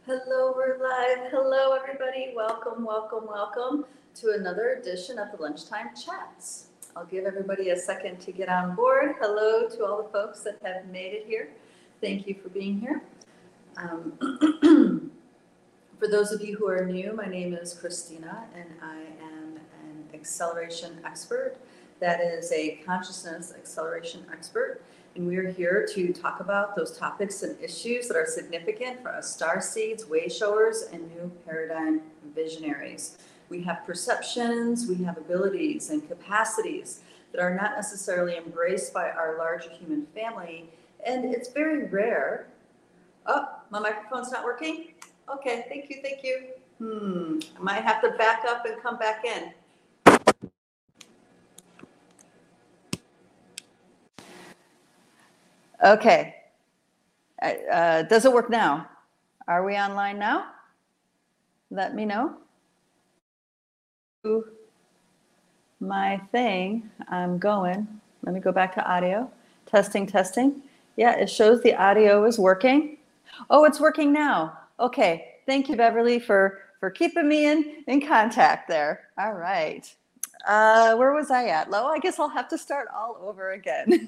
Hello, we're live. Hello, everybody. Welcome, welcome, welcome to another edition of the Lunchtime Chats. I'll give everybody a second to get on board. Hello to all the folks that have made it here. Thank you for being here. For those of you who are new, my name is Christina, and I am an acceleration expert. That is a consciousness acceleration expert. And we are here to talk about those topics and issues that are significant for us star seeds, way showers, and new paradigm visionaries. We have perceptions, we have abilities and capacities that are not necessarily embraced by our larger human family. And it's very rare. Oh, my microphone's not working? Okay, thank you, thank you. I might have to back up and come back in. Okay. Does it work now? Are we online now? Let me know. My thing, I'm going. Let me go back to audio. Testing, testing. Yeah, it shows the audio is working. Oh, it's working now. Okay. Thank you, Beverly, for keeping me in contact there. All right. Where was I at? Lo, I guess I'll have to start all over again.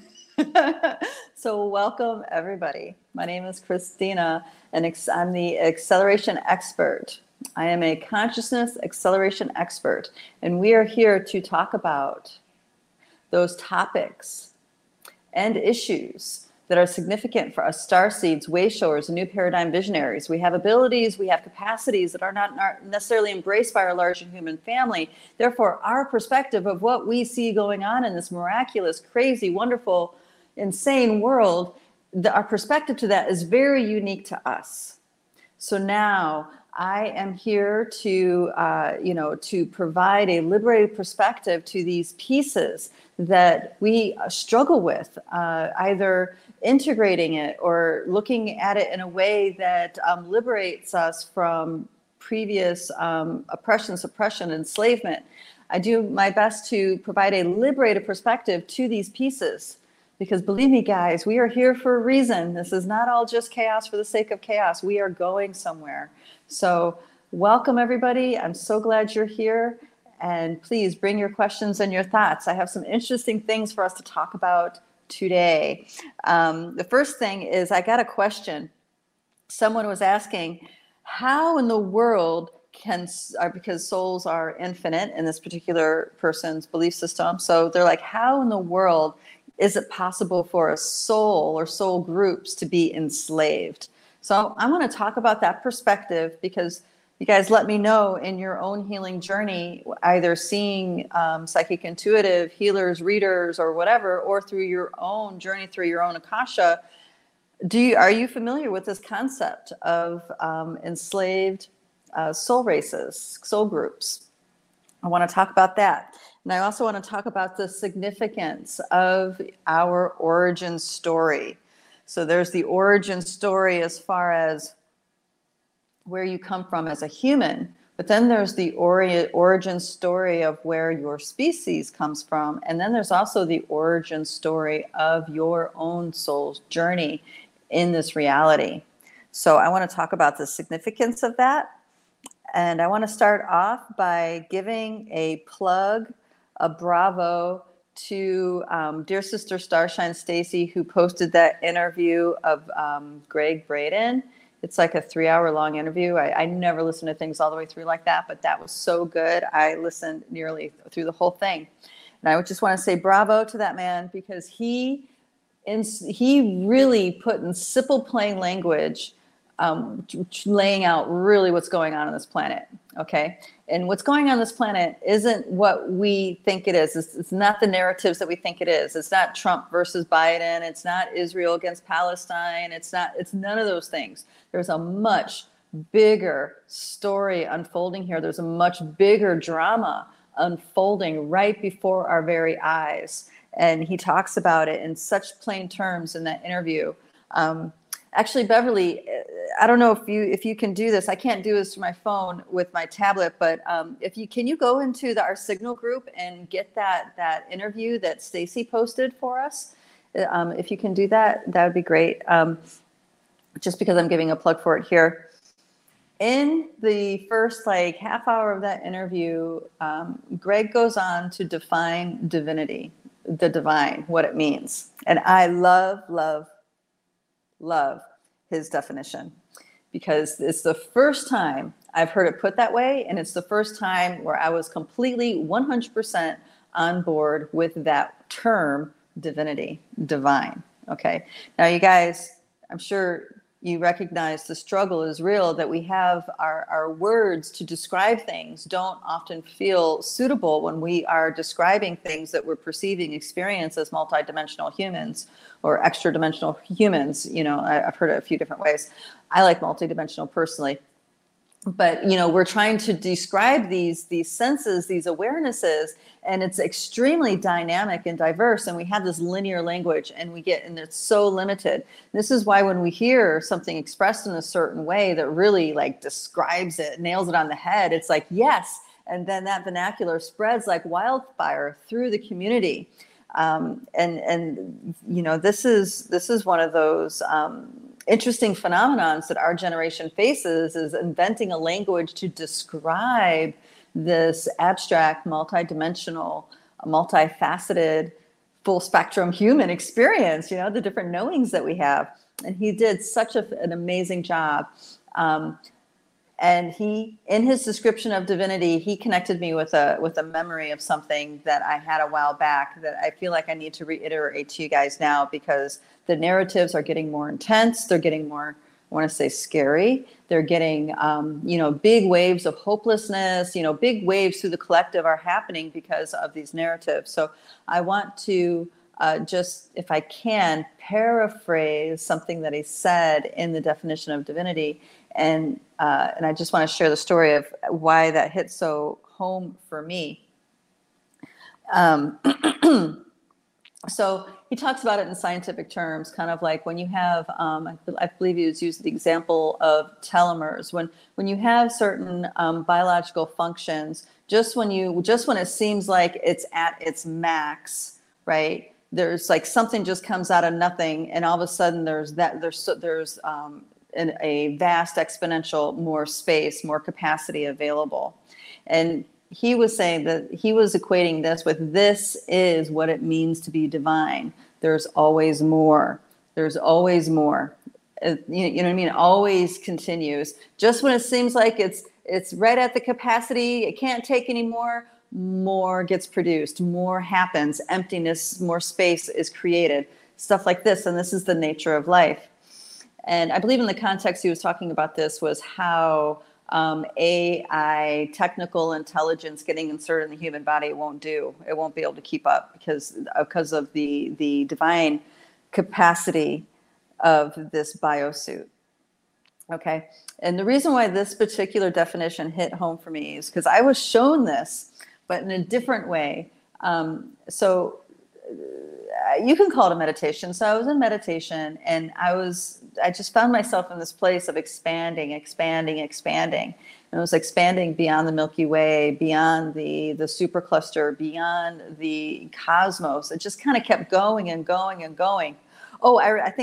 So welcome, everybody. My name is Christina, and I'm the acceleration expert. I am a consciousness acceleration expert, and we are here to talk about those topics and issues that are significant for us star seeds, way showers, and new paradigm visionaries. We have abilities, we have capacities that are not necessarily embraced by our larger human family. Therefore, our perspective of what we see going on in this miraculous, crazy, wonderful, insane world, our perspective to that is very unique to us. So now I am here to, to provide a liberated perspective to these pieces that we struggle with, either integrating it or looking at it in a way that liberates us from previous oppression, suppression, enslavement. I do my best to provide a liberated perspective to these pieces. Because believe me, guys, we are here for a reason. This is not all just chaos for the sake of chaos. We are going somewhere. So welcome, everybody. I'm so glad you're here. And please bring your questions and your thoughts. I have some interesting things for us to talk about today. The first thing is I got a question. Someone was asking, how in the world because souls are infinite in this particular person's belief system. So they're like, how in the world is it possible for a soul or soul groups to be enslaved? So I want to talk about that perspective because you guys let me know in your own healing journey, either seeing psychic intuitive healers, readers, or whatever, or through your own journey, through your own Akasha. Are you familiar with this concept of enslaved soul races, soul groups? I want to talk about that. And I also want to talk about the significance of our origin story. So there's the origin story as far as where you come from as a human, but then there's the origin story of where your species comes from. And then there's also the origin story of your own soul's journey in this reality. So I want to talk about the significance of that. And I want to start off by giving a plug, a bravo to dear sister Starshine Stacy, who posted that interview of Greg Braden. It's like a 3-hour long interview. I never listen to things all the way through like that, but that was so good. I listened nearly through the whole thing. And I just want to say bravo to that man because he really put in simple, plain language laying out really what's going on this planet, okay? And what's going on this planet isn't what we think it is. It's not the narratives that we think it is. It's not Trump versus Biden. It's not Israel against Palestine. It's none of those things. There's a much bigger story unfolding here. There's a much bigger drama unfolding right before our very eyes. And he talks about it in such plain terms in that interview. Actually, Beverly, I don't know if you can do this. I can't do this to my phone with my tablet, but can you go into our Signal group and get that interview that Stacy posted for us? If you can do that, that would be great. Just because I'm giving a plug for it here. In the first like half hour of that interview, Greg goes on to define divinity, the divine, what it means. And I love, love, love his definition, because it's the first time I've heard it put that way. And it's the first time where I was completely 100% on board with that term, divinity, divine. Okay. Now, you guys, I'm sure you recognize the struggle is real, that we have our words to describe things don't often feel suitable when we are describing things that we're perceiving experience as multidimensional humans or extra dimensional humans. You know, I've heard it a few different ways. I like multidimensional personally. But, you know, we're trying to describe these senses, these awarenesses, and it's extremely dynamic and diverse. And we have this linear language, and it's so limited. This is why when we hear something expressed in a certain way that really like describes it, nails it on the head, it's like, yes. And then that vernacular spreads like wildfire through the community. And you know, this is one of those interesting phenomenons that our generation faces, is inventing a language to describe this abstract, multidimensional, multifaceted, full spectrum human experience, you know, the different knowings that we have. And he did such an amazing job. And he, in his description of divinity, he connected me with a memory of something that I had a while back that I feel like I need to reiterate to you guys now, because the narratives are getting more intense. They're getting more, I want to say, scary. They're getting, you know, big waves of hopelessness, you know, big waves through the collective are happening because of these narratives. So I want to just, if I can, paraphrase something that he said in the definition of divinity. And I just want to share the story of why that hit so home for me. So he talks about it in scientific terms, kind of like when you have, I believe he was using the example of telomeres. When you have certain biological functions, just when it seems like it's at its max, right? There's like something just comes out of nothing, and all of a sudden there's a vast exponential more space, more capacity available. And he was saying that he was equating this with, this is what it means to be divine. There's always more. There's always more. You know what I mean? It always continues. Just when it seems like it's right at the capacity, it can't take any more, more gets produced, more happens, emptiness, more space is created, stuff like this. And this is the nature of life. And I believe in the context he was talking about this was how AI, technical intelligence getting inserted in the human body won't do. It won't be able to keep up because of the divine capacity of this biosuit. Okay. And the reason why this particular definition hit home for me is because I was shown this, but in a different way. So you can call it a meditation. So I was in meditation, and I just found myself in this place of expanding. And it was expanding beyond the Milky Way, beyond the supercluster, beyond the cosmos. It just kind of kept going and going and going. Oh,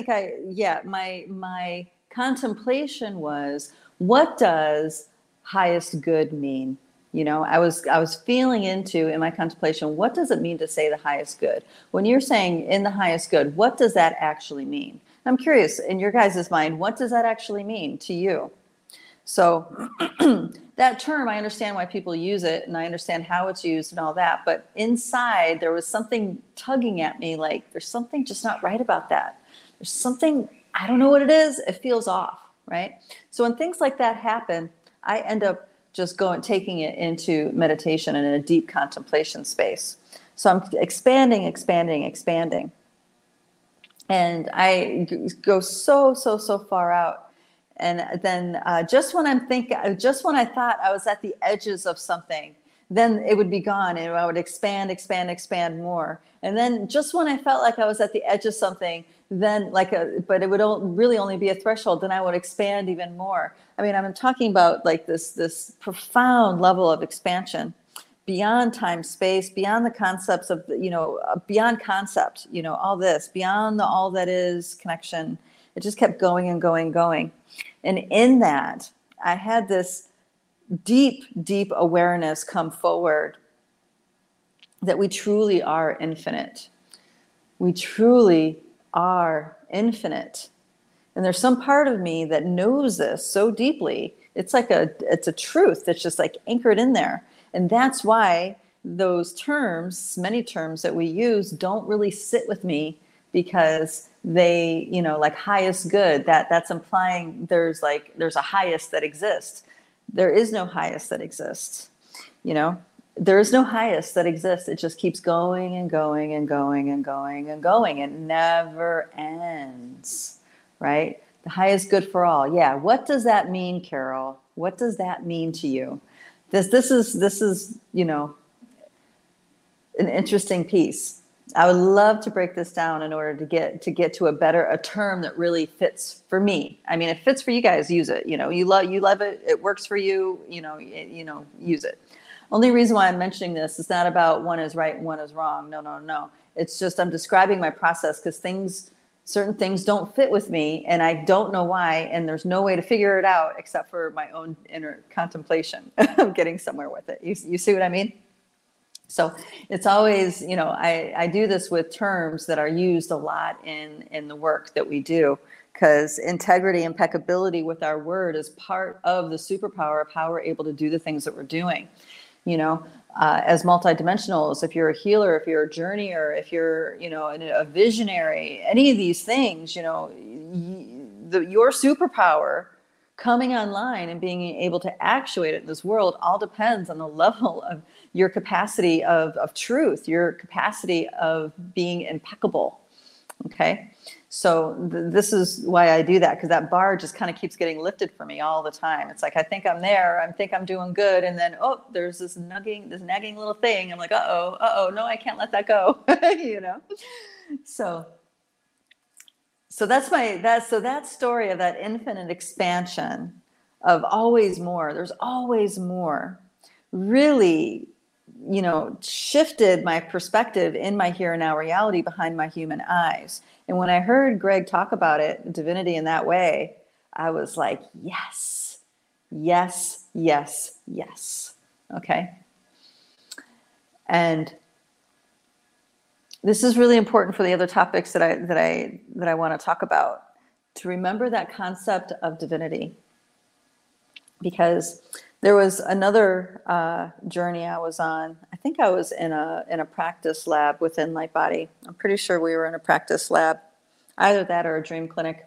my contemplation was, what does highest good mean? You know, I was feeling into, in my contemplation, what does it mean to say the highest good? When you're saying in the highest good, what does that actually mean? I'm curious, in your guys' mind, what does that actually mean to you? So that term, I understand why people use it, and I understand how it's used and all that. But inside, there was something tugging at me, like there's something just not right about that. There's something, I don't know what it is. It feels off, right? So when things like that happen, I end up just taking it into meditation and in a deep contemplation space. So I'm expanding. And I go so far out. And then just when I thought I was at the edges of something, then it would be gone, and I would expand more. And then just when I felt like I was at the edge of something, then but it would really only be a threshold, then I would expand even more. I mean, I'm talking about like this profound level of expansion beyond time, space, beyond the concepts of, beyond concept, all this, beyond the all that is connection. It just kept going and going. And in that, I had this deep, deep awareness come forward that we truly are infinite. We truly are infinite. And there's some part of me that knows this so deeply. It's a truth that's just like anchored in there. And that's why those terms, many terms that we use, don't really sit with me, because they, like highest good, that's implying there's a highest that exists. There is no highest that exists. There is no highest that exists. It just keeps going and going and going and going and going. It never ends, right? The highest good for all. Yeah. What does that mean, Carol? What does that mean to you? This is, an interesting piece. I would love to break this down in order to get to a term that really fits for me. I mean, it fits for you guys, use it. You love it. It works for you. Use it. Only reason why I'm mentioning this is not about one is right and one is wrong. No. It's just I'm describing my process, because certain things don't fit with me, and I don't know why, and there's no way to figure it out except for my own inner contemplation of getting somewhere with it. You see what I mean? So it's always, I do this with terms that are used a lot in the work that we do, because integrity, impeccability with our word is part of the superpower of how we're able to do the things that we're doing. As multidimensionals, if you're a healer, if you're a journeyer, if you're, a visionary, any of these things, your superpower coming online and being able to actuate it in this world all depends on the level of your capacity of truth, your capacity of being impeccable. Okay. So this is why I do that, because that bar just kind of keeps getting lifted for me all the time. It's like, I think I'm there. I think I'm doing good. And then, there's this nagging little thing. I'm like, no, I can't let that go. So that's that story of that infinite expansion of always more. There's always more. Really, shifted my perspective in my here and now reality behind my human eyes. And when I heard Greg talk about it, divinity, in that way, I was like, yes, yes, yes, yes. Okay. And this is really important for the other topics that I want to talk about, to remember that concept of divinity, because there was another journey I was on. I think I was in a practice lab within Light Body. I'm pretty sure we were in a practice lab, either that or a dream clinic.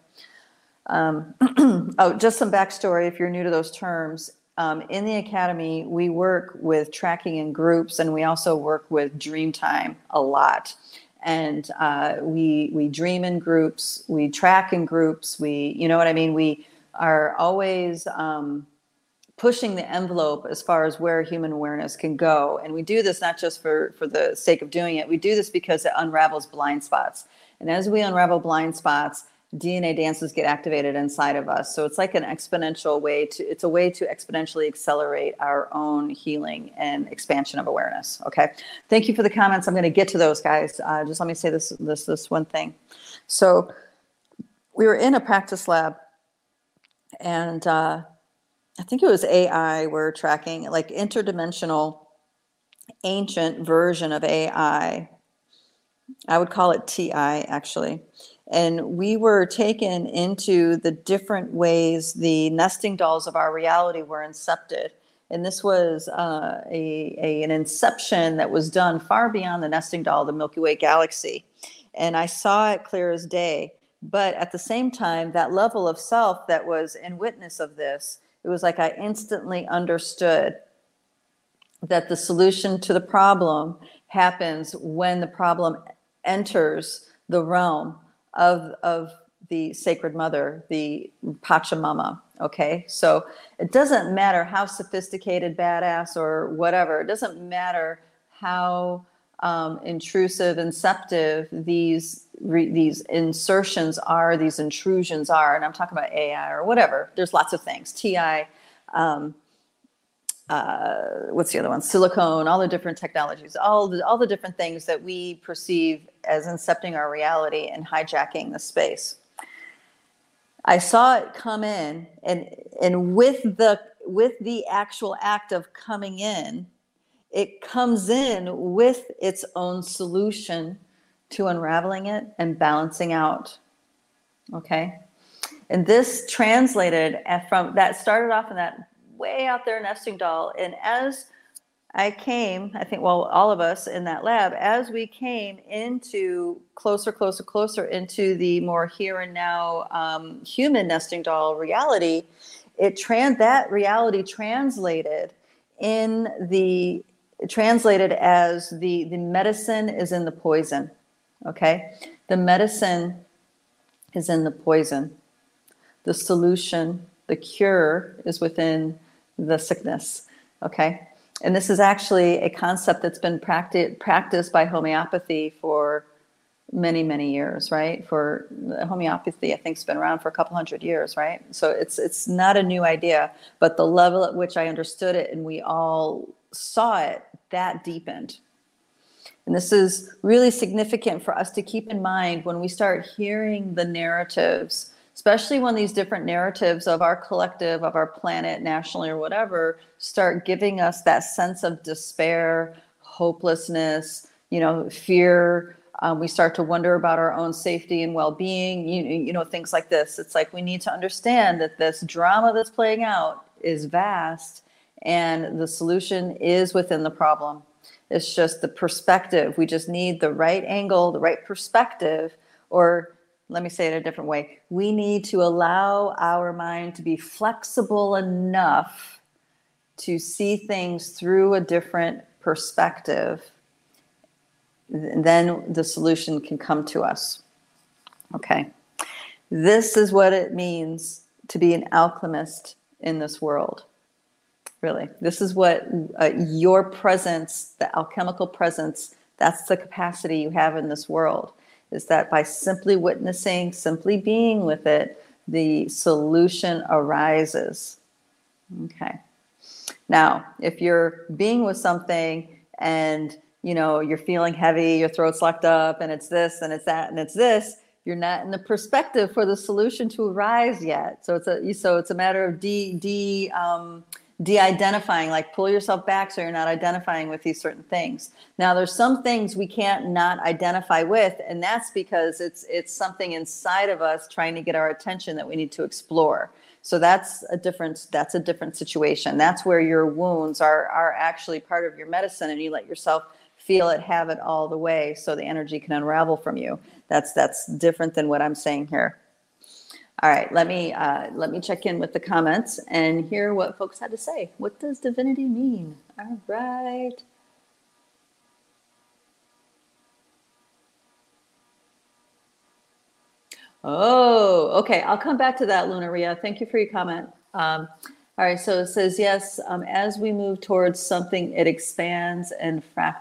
Just some backstory if you're new to those terms. In the academy, we work with tracking in groups, and we also work with dream time a lot. And we dream in groups, we track in groups, you know what I mean? We are always pushing the envelope as far as where human awareness can go. And we do this not just for the sake of doing it. We do this because it unravels blind spots. And as we unravel blind spots, DNA dances get activated inside of us. So it's like an exponential way it's a way to exponentially accelerate our own healing and expansion of awareness. Okay. Thank you for the comments. I'm going to get to those, guys. Just let me say this one thing. So we were in a practice lab, and I think it was AI we're tracking, like interdimensional ancient version of AI. I would call it TI, actually. And we were taken into the different ways the nesting dolls of our reality were incepted. And this was an inception that was done far beyond the nesting doll of the Milky Way galaxy. And I saw it clear as day. But at the same time, that level of self that was in witness of this, it was like I instantly understood that the solution to the problem happens when the problem enters the realm of the Sacred Mother, the Pachamama. Okay, so it doesn't matter how sophisticated, badass, or whatever. It doesn't matter how intrusive, inceptive these insertions are, these intrusions are, and I'm talking about AI or whatever. There's lots of things. TI, what's the other one? Silicone, all the different technologies, all the different things that we perceive as incepting our reality and hijacking the space. I saw it come in, and And with the actual act of coming in, it comes in with its own solution to unraveling it and balancing out. Okay. And this translated from that started off in that way out there nesting doll. And as I came, I think, well, all of us in that lab, as we came into closer into the more here and now human nesting doll reality, that reality translated as the medicine is in the poison. Okay, the medicine is in the poison. The solution, the cure, is within the sickness. Okay. And this is actually a concept that's been practiced by homeopathy for many, many years, right? For homeopathy, I think, has been around for a couple hundred years, right? So it's not a new idea, but the level at which I understood it and we all saw it, that deepened. And this is really significant for us to keep in mind when we start hearing the narratives, especially when these different narratives of our collective, of our planet, nationally or whatever, start giving us that sense of despair, hopelessness, fear. We start to wonder about our own safety and well-being, things like this. It's like we need to understand that this drama that's playing out is vast and the solution is within the problem. It's just the perspective. We just need the right angle, the right perspective, or let me say it a different way. We need to allow our mind to be flexible enough to see things through a different perspective. Then the solution can come to us. Okay. This is what it means to be an alchemist in this world. Really. This is what your presence, the alchemical presence, that's the capacity you have in this world. Is that by simply witnessing, simply being with it, the solution arises. Okay. Now, if you're being with something and, you're feeling heavy, your throat's locked up, and it's this, and it's that, and it's this, you're not in the perspective for the solution to arise yet. So it's a matter of de-identifying, like pull yourself back so you're not identifying with these certain things. Now, there's some things we can't not identify with, and that's because it's something inside of us trying to get our attention that we need to explore. So that's a different situation. That's where your wounds are actually part of your medicine, and you let yourself feel it, have it all the way so the energy can unravel from you. That's different than what I'm saying here. All right, let me check in with the comments and hear what folks had to say. What does divinity mean? All right. Oh, okay. I'll come back to that, Lunaria. Thank you for your comment. All right, so it says, yes, as we move towards something, it expands and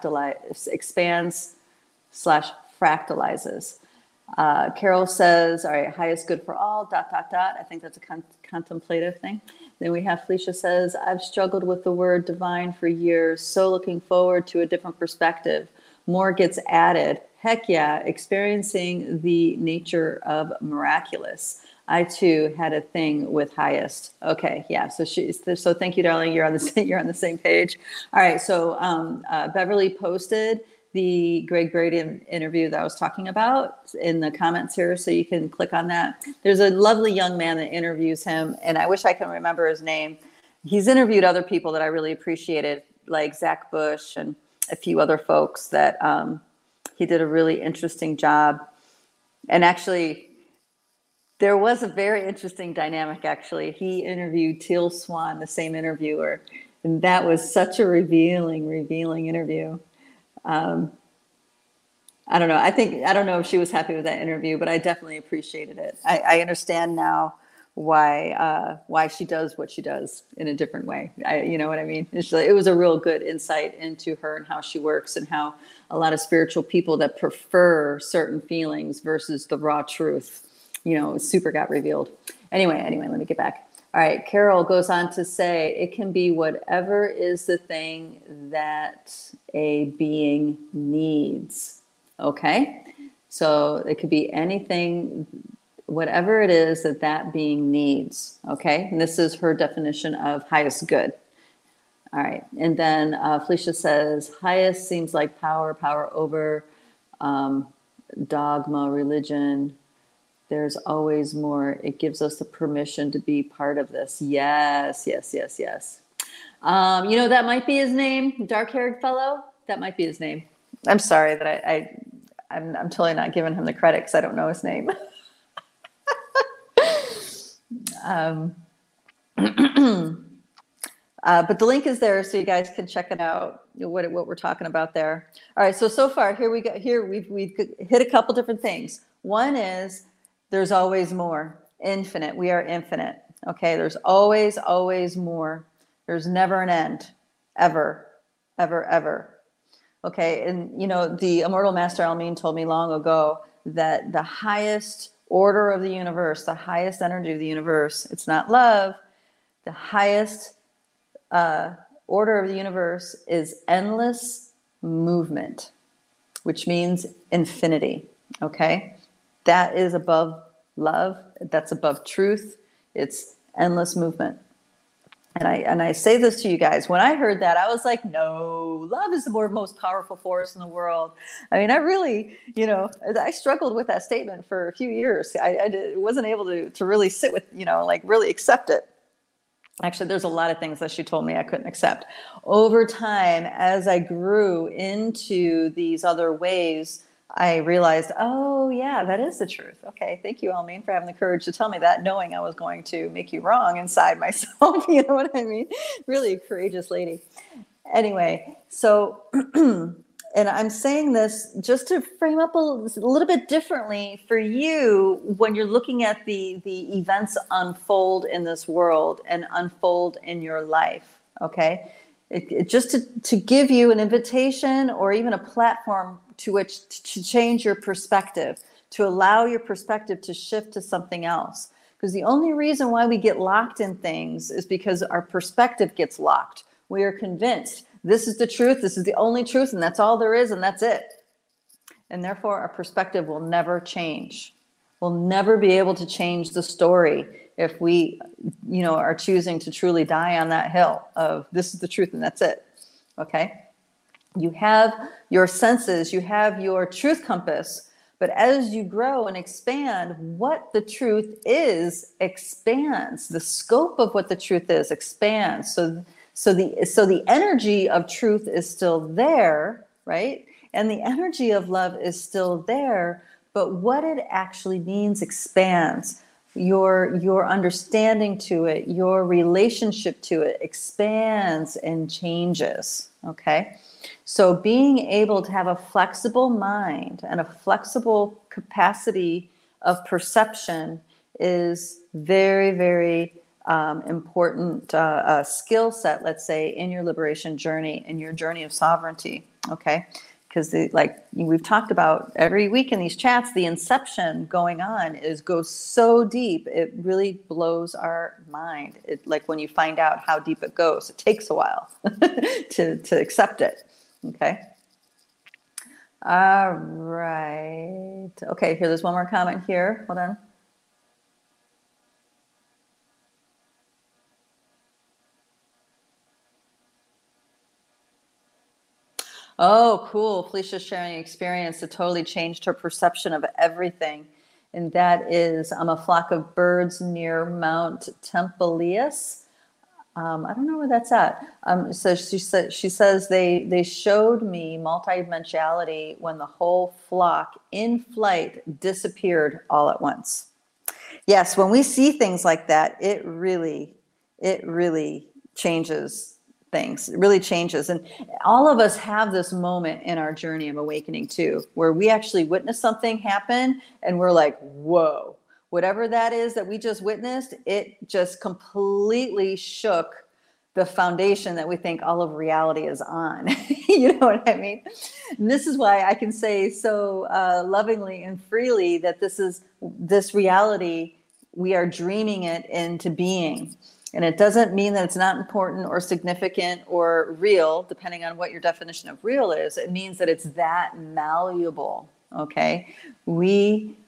expands/fractalizes. Carol says, all right, highest good for all, ... I think that's a contemplative thing. Then we have Felicia says, I've struggled with the word divine for years, so looking forward to a different perspective. More gets added. Heck yeah, experiencing the nature of miraculous. I too had a thing with highest. Okay, yeah. So thank you, darling. You're on the same page. All right. So Beverly posted the Greg Brady interview that I was talking about in the comments here, so you can click on that. There's a lovely young man that interviews him, and I wish I can remember his name. He's interviewed other people that I really appreciated, like Zach Bush and a few other folks that he did a really interesting job. And actually, there was a very interesting dynamic, actually. He interviewed Teal Swan, the same interviewer, and that was such a revealing interview. I don't know. I don't know if she was happy with that interview, but I definitely appreciated it. I understand now why she does what she does in a different way. You know what I mean? It was a real good insight into her and how she works, and how a lot of spiritual people that prefer certain feelings versus the raw truth, super got revealed. Anyway, let me get back. All right, Carol goes on to say, it can be whatever is the thing that a being needs. Okay, so it could be anything whatever it is that that being needs. Okay. And this is her definition of highest good. All right. And then Felicia says, highest seems like power over dogma, religion. There's always more. It gives us the permission to be part of this. Yes. That might be his name, dark-haired fellow. That might be his name. I'm sorry that I'm totally not giving him the credit because I don't know his name. But the link is there, so you guys can check it out. What we're talking about there. All right, so far here we go. Here we've hit a couple different things. One is there's always more. Infinite. We are infinite. Okay, there's always more. There's never an end, ever. Okay, and the Immortal Master Almin told me long ago that the highest order of the universe, the highest energy of the universe, it's not love. The highest order of the universe is endless movement, which means infinity. Okay, that is above love. That's above truth. It's endless movement. And I say this to you guys. When I heard that, I was like, no, love is the most powerful force in the world. I mean, I really, I struggled with that statement for a few years. I wasn't able to really sit with, really accept it. Actually, there's a lot of things that she told me I couldn't accept. Over time, as I grew into these other ways, I realized, oh, yeah, that is the truth. Okay, thank you, Almin, for having the courage to tell me that, knowing I was going to make you wrong inside myself. You know what I mean? Really a courageous lady. Anyway, so, and I'm saying this just to frame up a little bit differently for you when you're looking at the events unfold in this world and unfold in your life, okay? Just to give you an invitation or even a platform to which to change your perspective, to allow your perspective to shift to something else. Because the only reason why we get locked in things is because our perspective gets locked. We are convinced this is the truth, this is the only truth, and that's all there is, and that's it. And therefore, our perspective will never change. We'll never be able to change the story if we, are choosing to truly die on that hill of this is the truth and that's it. Okay? You have your senses, you have your truth compass, but as you grow and expand, what the truth is expands. The scope of what the truth is expands. So the energy of truth is still there, right? And the energy of love is still there, but what it actually means expands. Your understanding to it, your relationship to it expands and changes, okay? So being able to have a flexible mind and a flexible capacity of perception is very, very important skill set, let's say, in your liberation journey, in your journey of sovereignty, okay? Because like we've talked about every week in these chats, the inception going on goes so deep, it really blows our mind. Like when you find out how deep it goes, it takes a while to accept it. Okay. All right. Okay, here, there's one more comment here. Hold on. Oh, cool. Felicia's sharing experience that totally changed her perception of everything. And that is a flock of birds near Mount Templius. I don't know where that's at. So she says they showed me multidimensionality when the whole flock in flight disappeared all at once. Yes, when we see things like that, it really changes things. It really changes. And all of us have this moment in our journey of awakening too, where we actually witness something happen and we're like, whoa, whatever that is that we just witnessed, it just completely shook the foundation that we think all of reality is on. You know what I mean? And this is why I can say so lovingly and freely that this reality, we are dreaming it into being. And it doesn't mean that it's not important or significant or real, depending on what your definition of real is. It means that it's that malleable, okay? We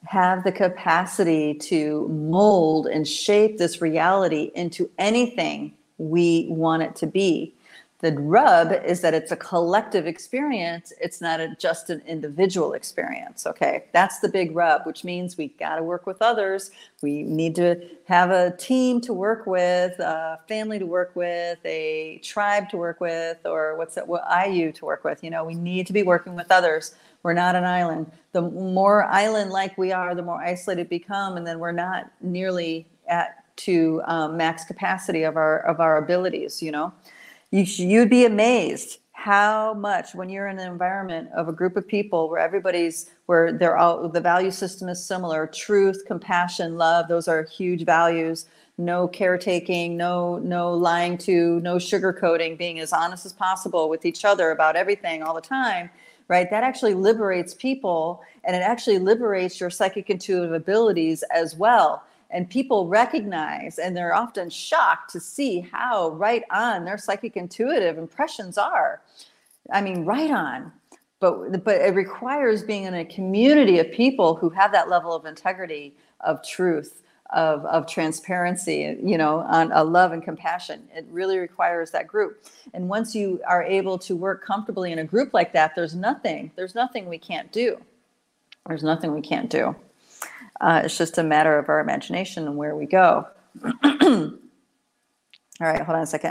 have the capacity to mold and shape this reality into anything we want it to be. The rub is that it's a collective experience. It's not just an individual experience. Okay, that's the big rub, which means we got to work with others. We need to have a team to work with, a family to work with, a tribe to work with, or IU to work with. We need to be working with others. We're not an island. The more island-like we are, the more isolated we become, and then we're not nearly to max capacity of our abilities. You'd be amazed how much, when you're in an environment of a group of people where the value system is similar, truth, compassion, love, those are huge values. No caretaking, no lying no sugarcoating, being as honest as possible with each other about everything all the time, right? That actually liberates people, and it actually liberates your psychic intuitive abilities as well. And people recognize, and they're often shocked to see how right on their psychic intuitive impressions are. I mean, right on. But it requires being in a community of people who have that level of integrity, of truth, of transparency, on a love and compassion. It really requires that group. And once you are able to work comfortably in a group like that, there's nothing we can't do. There's nothing we can't do. It's just a matter of our imagination and where we go. All right, hold on a second.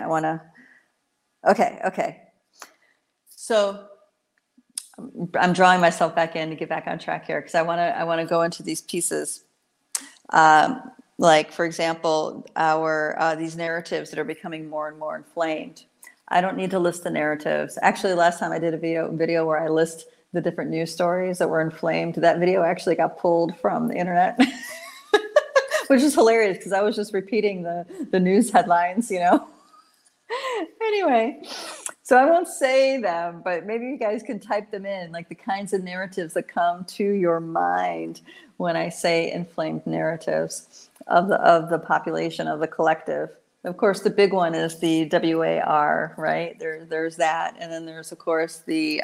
Okay. So I'm drawing myself back in to get back on track here because I want to go into these pieces. Like, for example, these narratives that are becoming more and more inflamed. I don't need to list the narratives. Actually, last time I did a video where I list the different news stories that were inflamed. That video actually got pulled from the internet, which is hilarious because I was just repeating the news headlines, Anyway, so I won't say them, but maybe you guys can type them in, like the kinds of narratives that come to your mind when I say inflamed narratives of the population, of the collective. Of course, the big one is the WAR, right? There's that, and then there's, of course, the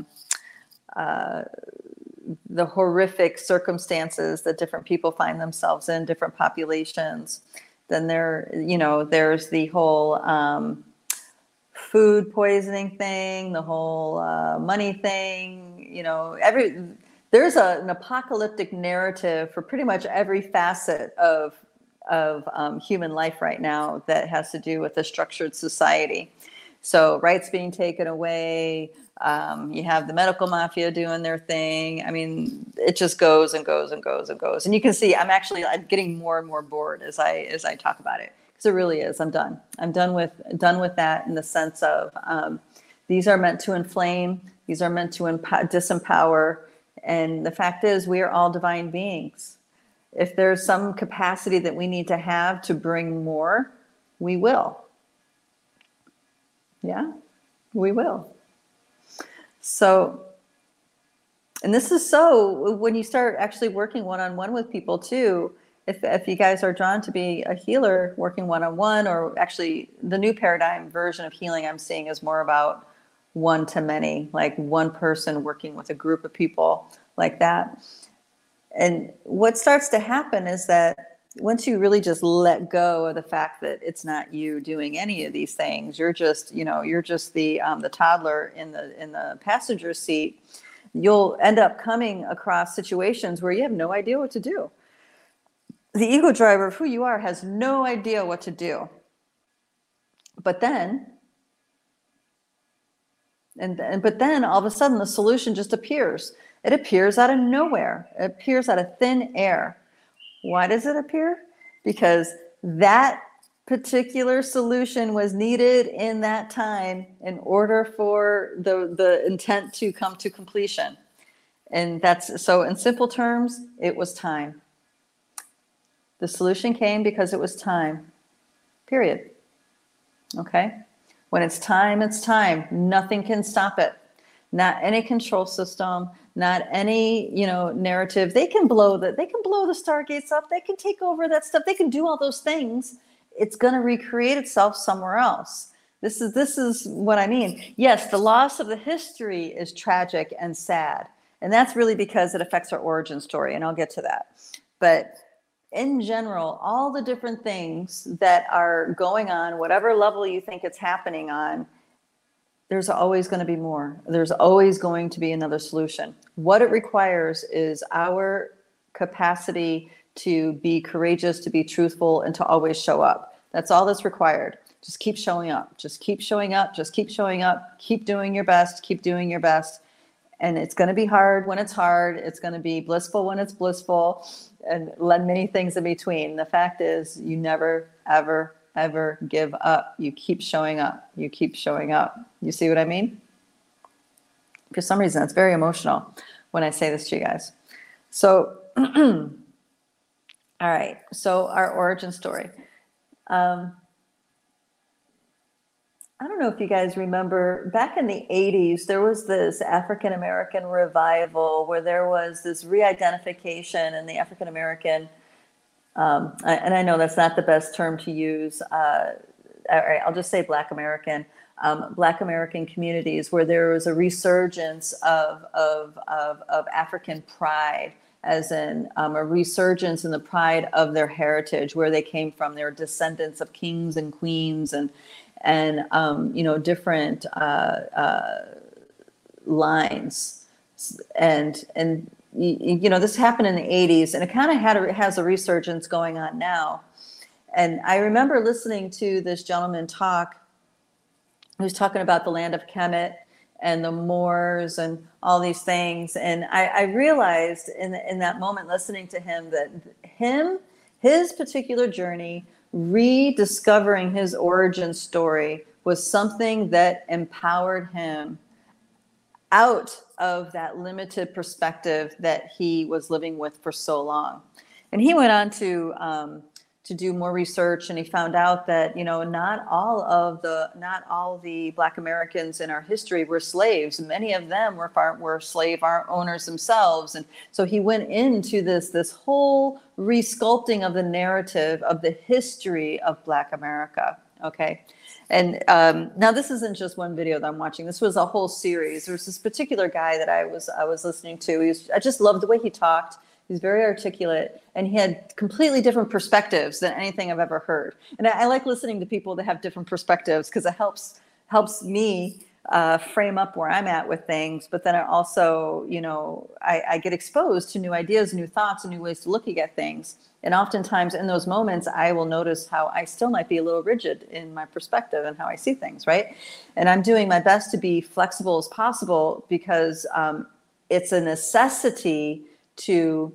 horrific circumstances that different people find themselves in, different populations. Then there's the whole food poisoning thing, the whole money thing. There's an apocalyptic narrative for pretty much every facet of human life right now that has to do with a structured society. So rights being taken away. You have the medical mafia doing their thing. I mean, it just goes and goes and goes and goes. And you can see I'm getting more and more bored as I talk about it, because it really is. I'm done. I'm done with that, in the sense of these are meant to inflame. These are meant to disempower. And the fact is, we are all divine beings. If there's some capacity that we need to have to bring more, we will. Yeah, we will. So, and this is so when you start actually working one-on-one with people too, if you guys are drawn to be a healer working one-on-one, or actually the new paradigm version of healing I'm seeing is more about one-to-many, like one person working with a group of people like that. And what starts to happen is that once you really just let go of the fact that it's not you doing any of these things, you're just the toddler in the passenger seat, you'll end up coming across situations where you have no idea what to do. The ego driver of who you are has no idea what to do. But then all of a sudden the solution just appears. It appears out of nowhere. It appears out of thin air. Why does it appear? Because that particular solution was needed in that time in order for the intent to come to completion. And that's so, in simple terms, it was time. The solution came because it was time. Period. Okay? When it's time, it's time. Nothing can stop it. Not any control system, not any, narrative. They can blow the stargates up. They can take over that stuff. They can do all those things. It's going to recreate itself somewhere else. This is what I mean. Yes, the loss of the history is tragic and sad. And that's really because it affects our origin story, and I'll get to that. But in general, all the different things that are going on, whatever level you think it's happening on, there's always going to be more. There's always going to be another solution. What it requires is our capacity to be courageous, to be truthful, and to always show up. That's all that's required. Just keep showing up. Just keep showing up. Just keep showing up. Keep doing your best. Keep doing your best. And it's going to be hard when it's hard. It's going to be blissful when it's blissful, and many things in between. The fact is, you never, ever, ever give up. You keep showing up. You keep showing up. You see what I mean? For some reason, it's very emotional when I say this to you guys. So, all right. So our origin story. I don't know if you guys remember, back in the 80s, there was this African American revival where there was this re-identification in the African American, and I know that's not the best term to use. All right, I'll just say Black American communities, where there was a resurgence of African pride, as in a resurgence in the pride of their heritage, where they came from. They were descendants of kings and queens and different lines, and this happened in the 80s, and it kind of has a resurgence going on now. And I remember listening to this gentleman talk. He was talking about the land of Kemet and the Moors and all these things, and I realized in that moment, listening to him, that his particular journey, rediscovering his origin story, was something that empowered him out of that limited perspective that he was living with for so long. And he went on to do more research, and he found out that not all the Black Americans in our history were slaves. Many of them were slave owners themselves, and so he went into this whole resculpting of the narrative of the history of Black America. Okay, and now this isn't just one video that I'm watching. This was a whole series. There was this particular guy that I was listening to. I just loved the way he talked. He's very articulate, and he had completely different perspectives than anything I've ever heard. And I like listening to people that have different perspectives, because it helps me frame up where I'm at with things. But then I also, I get exposed to new ideas, new thoughts, and new ways to look at things. And oftentimes in those moments, I will notice how I still might be a little rigid in my perspective and how I see things, right? And I'm doing my best to be flexible as possible, because it's a necessity to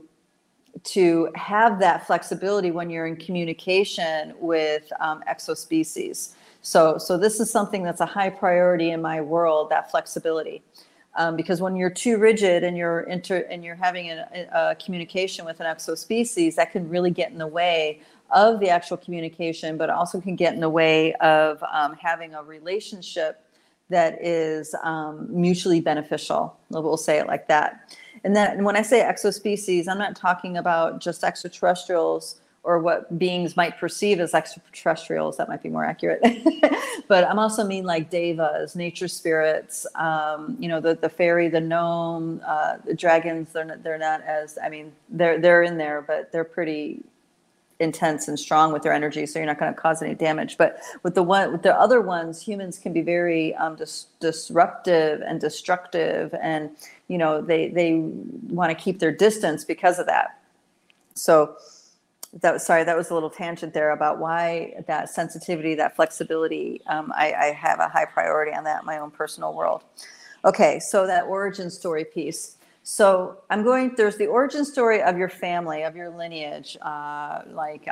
have that flexibility when you're in communication with exospecies. So this is something that's a high priority in my world, that flexibility, because when you're too rigid and you're having a communication with an exospecies, that can really get in the way of the actual communication, but also can get in the way of having a relationship that is mutually beneficial. We'll say it like that. And when I say exospecies, I'm not talking about just extraterrestrials or what beings might perceive as extraterrestrials. That might be more accurate. But I'm also mean like devas, nature spirits, the fairy, the gnome, the dragons. They're not as, they're in there, but they're pretty intense and strong with their energy, so you're not going to cause any damage. But with the other ones, humans can be very disruptive and destructive, and they want to keep their distance because of that. So that was a little tangent there about why that sensitivity, that flexibility, I have a high priority on that in my own personal world. Okay, so that origin story piece. So there's the origin story of your family, of your lineage. My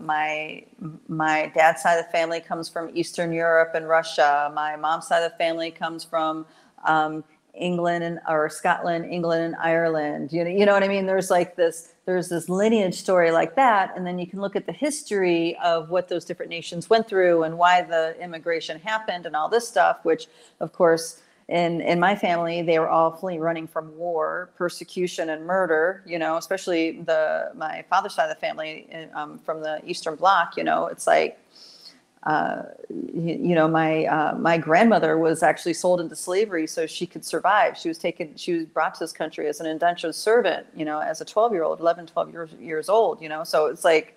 dad's side of the family comes from Eastern Europe and Russia. My mom's side of the family comes from England or Scotland, England and Ireland. You know what I mean? There's this lineage story like that. And then you can look at the history of what those different nations went through and why the immigration happened and all this stuff, which of course, in my family, they were all running from war, persecution, and murder. Especially my father's side of the family from the Eastern Bloc. It's like My grandmother was actually sold into slavery so she could survive. She was brought to this country as an indentured servant, as a 12-year-old, 11, 12 years old, So it's like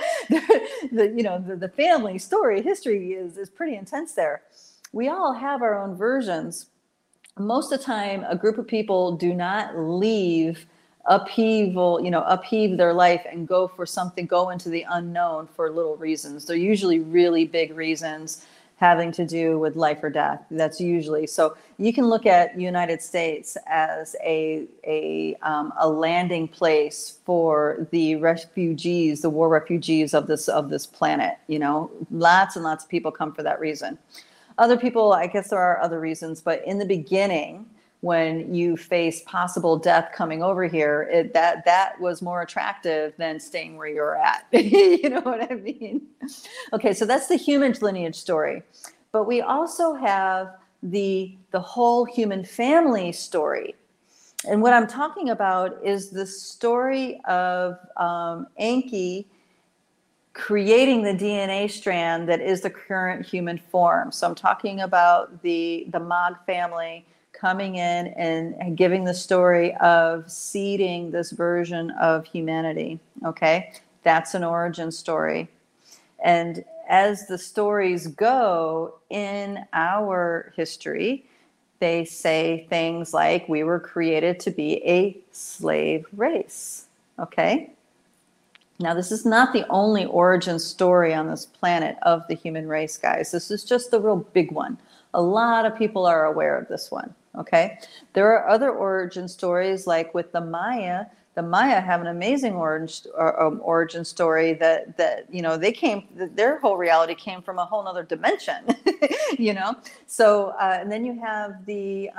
the family story, history is pretty intense there. We all have our own versions. Most of the time, a group of people do not upheave their life and go into the unknown for little reasons. They're usually really big reasons having to do with life or death. That's usually, so you can look at United States as a landing place for the refugees, the war refugees of this planet. Lots and lots of people come for that reason. Other people, I guess there are other reasons, but in the beginning, when you face possible death coming over here, that was more attractive than staying where you're at. You know what I mean? Okay, so that's the human lineage story. But we also have the whole human family story. And what I'm talking about is the story of Enki creating the DNA strand that is the current human form. So I'm talking about the Mog family coming in and giving the story of seeding this version of humanity. Okay, that's an origin story. And as the stories go in our history, they say things like we were created to be a slave race. Okay. Now, this is not the only origin story on this planet of the human race, guys. This is just the real big one. A lot of people are aware of this one, okay? There are other origin stories, like with the Maya. The Maya have an amazing origin story that their whole reality came from a whole other dimension, So, and then you have the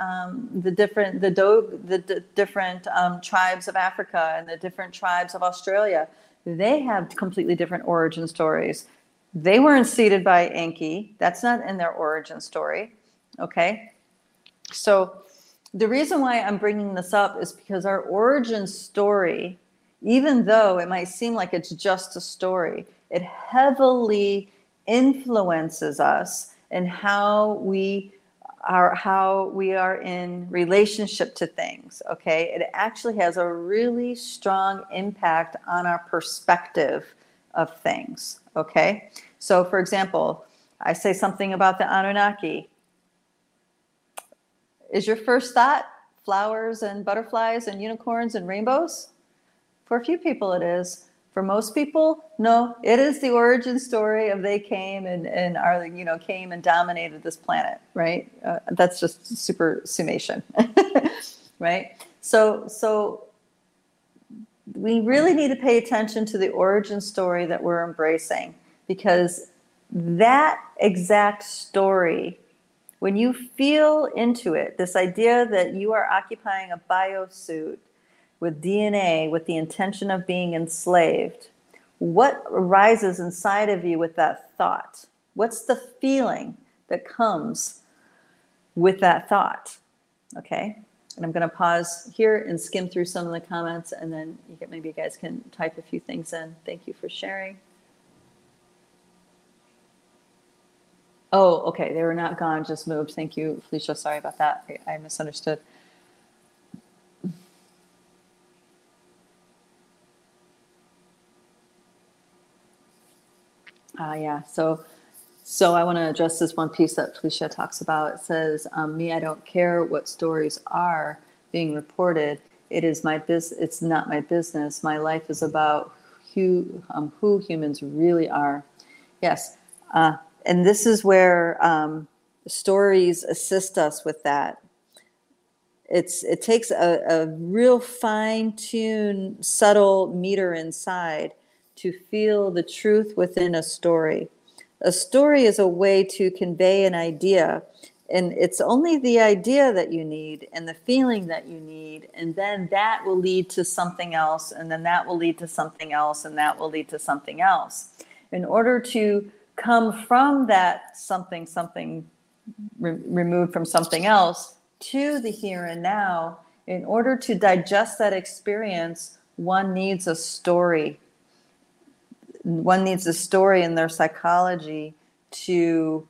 different tribes of Africa and the different tribes of Australia. They have completely different origin stories. They weren't seeded by Enki. That's not in their origin story. Okay. So the reason why I'm bringing this up is because our origin story, even though it might seem like it's just a story, it heavily influences us in how we are in relationship to things. Okay. It actually has a really strong impact on our perspective of things. Okay. So for example, I say something about the Anunnaki. Is your first thought flowers and butterflies and unicorns and rainbows? For a few people it is. For most people, no, it is the origin story of they came came and dominated this planet, right? That's just super summation, right? So we really need to pay attention to the origin story that we're embracing, because that exact story, when you feel into it, this idea that you are occupying a biosuit with DNA, with the intention of being enslaved, what arises inside of you with that thought? What's the feeling that comes with that thought? Okay, and I'm going to pause here and skim through some of the comments, and then maybe you guys can type a few things in. Thank you for sharing. Oh, okay, they were not gone, just moved. Thank you, Felicia. Sorry about that. I misunderstood. Yeah, so I want to address this one piece that Felicia talks about. It says, me, I don't care what stories are being reported. It is my business. It's not my business. My life is about who humans really are. Yes, and this is where stories assist us with that. It takes a real fine-tuned, subtle meter inside to feel the truth within a story. A story is a way to convey an idea, and it's only the idea that you need and the feeling that you need, and then that will lead to something else, and then that will lead to something else, and that will lead to something else. In order to come from that something removed from something else to the here and now, in order to digest that experience, one needs a story. One needs a story in their psychology to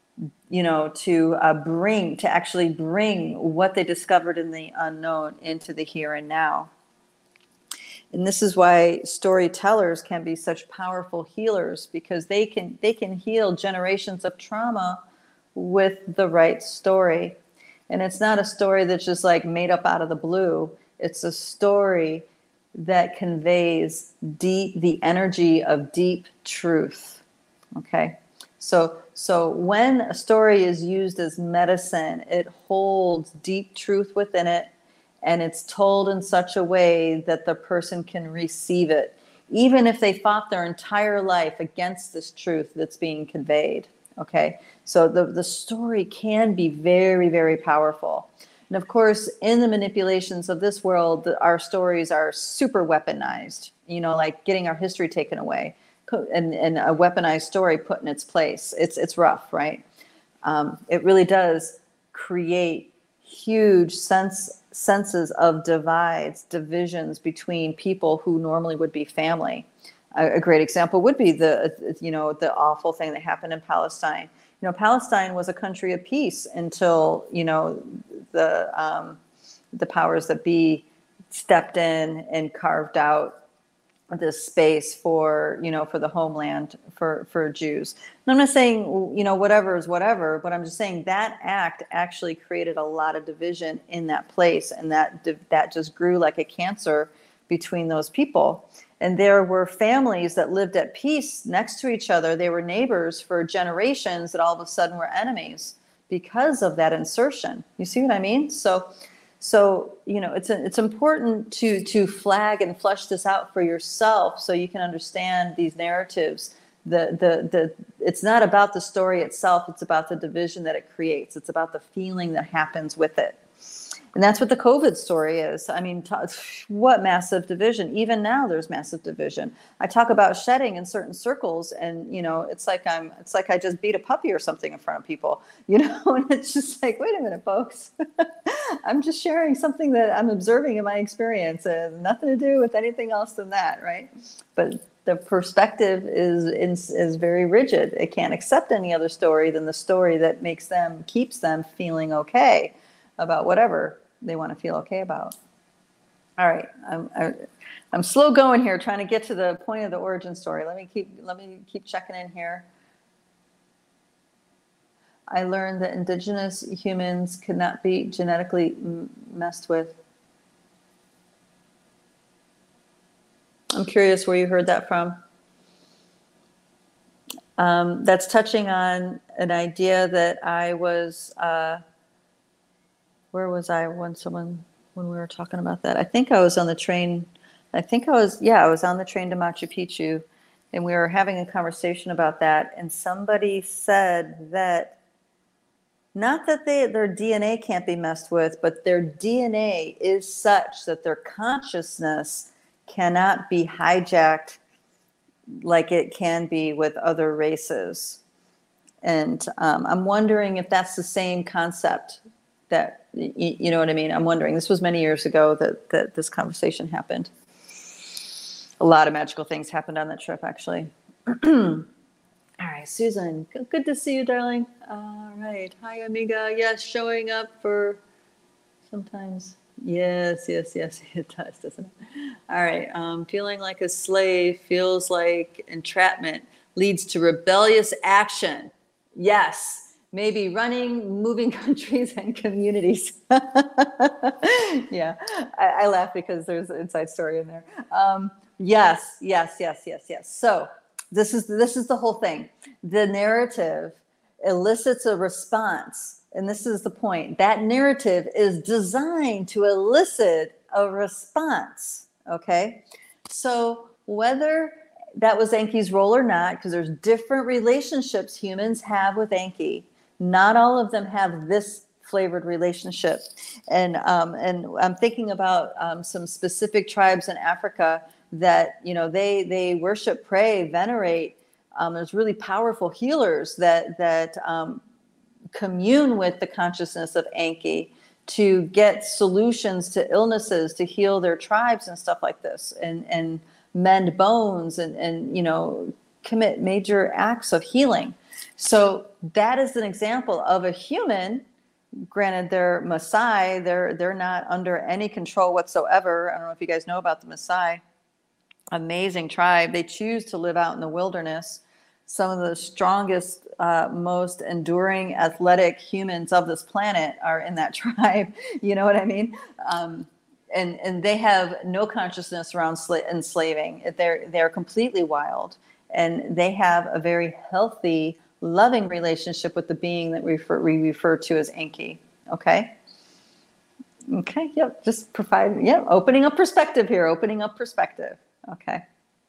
actually bring what they discovered in the unknown into the here and now. And this is why storytellers can be such powerful healers, because they can heal generations of trauma with the right story. And it's not a story that's just like made up out of the blue. It's a story that conveys the energy of deep truth. Okay? So when a story is used as medicine, it holds deep truth within it, and it's told in such a way that the person can receive it, even if they fought their entire life against this truth that's being conveyed. Okay, so the story can be very, very powerful. And of course, in the manipulations of this world, our stories are super weaponized, like getting our history taken away, and a weaponized story put in its place. It's rough, right? It really does create huge senses of divisions between people who normally would be family. A great example would be the awful thing that happened in Palestine. Palestine was a country of peace until the powers that be stepped in and carved out this space for the homeland for Jews. And I'm not saying whatever is whatever, but I'm just saying that act actually created a lot of division in that place, and that just grew like a cancer between those people. And there were families that lived at peace next to each other. They were neighbors for generations that all of a sudden were enemies because of that insertion. You see what I mean? So it's important to flag and flesh this out for yourself so you can understand these narratives. It's not about the story itself. It's about the division that it creates. It's about the feeling that happens with it. And that's what the COVID story is. I mean, what massive division. Even now there's massive division. I talk about shedding in certain circles, and it's like I just beat a puppy or something in front of people, and it's just like, wait a minute, folks. I'm just sharing something that I'm observing in my experience, and nothing to do with anything else than that, right? But the perspective is very rigid. It can't accept any other story than the story that keeps them feeling okay about whatever they want to feel okay about. All right, I'm slow going here, trying to get to the point of the origin story. Let me keep checking in here. I learned that indigenous humans could not be genetically messed with. I'm curious where you heard that from. That's touching on an idea that I was. Where was I when we were talking about that? I think I was on the train. I was on the train to Machu Picchu, and we were having a conversation about that. And somebody said that not that their DNA can't be messed with, but their DNA is such that their consciousness cannot be hijacked like it can be with other races. And I'm wondering if that's the same concept. That, you know what I mean? I'm wondering. This was many years ago that this conversation happened. A lot of magical things happened on that trip, actually. All right, Susan, good to see you, darling. All right, hi, amiga. Yes, showing up for sometimes. Yes, it does, doesn't it? All right, feeling like a slave feels like entrapment leads to rebellious action. Yes. Maybe running, moving countries and communities. Yeah, I laugh because there's an inside story in there. Yes. So this is the whole thing. The narrative elicits a response, and this is the point. That narrative is designed to elicit a response. Okay, so whether that was Enki's role or not, because there's different relationships humans have with Enki. Not all of them have this flavored relationship. And I'm thinking about some specific tribes in Africa that, they worship, pray, venerate. There's really powerful healers that commune with the consciousness of Enki to get solutions to illnesses, to heal their tribes and stuff like this, and mend bones and commit major acts of healing. So that is an example of a human. Granted, they're Maasai. They're not under any control whatsoever. I don't know if you guys know about the Maasai. Amazing tribe. They choose to live out in the wilderness. Some of the strongest, most enduring, athletic humans of this planet are in that tribe. You know what I mean? And they have no consciousness around enslaving. They're completely wild, and they have a very healthy, loving relationship with the being that we refer to as Enki. Okay. Okay. Yep. Just provide. Yep. Opening up perspective here. Opening up perspective. Okay.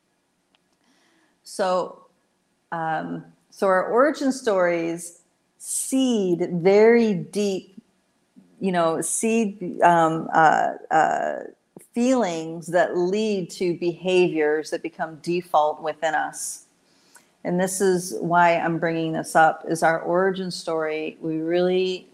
So, so our origin stories seed very deep, feelings that lead to behaviors that become default within us. And this is why I'm bringing this up, is our origin story. We really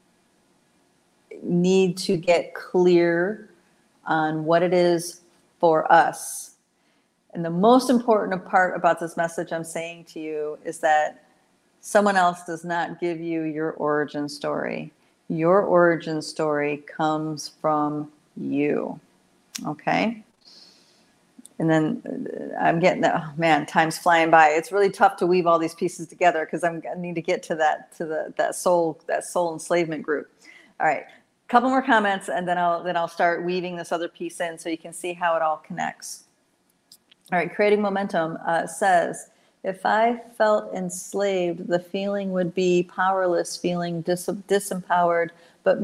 need to get clear on what it is for us. And the most important part about this message I'm saying to you is that someone else does not give you your origin story. Your origin story comes from you. Okay? And then I'm getting that, oh man, time's flying by. It's really tough to weave all these pieces together because I need to get to that soul enslavement group. All right, a couple more comments, and then I'll start weaving this other piece in so you can see how it all connects. All right, Creating Momentum says, if I felt enslaved, the feeling would be powerless, feeling disempowered. But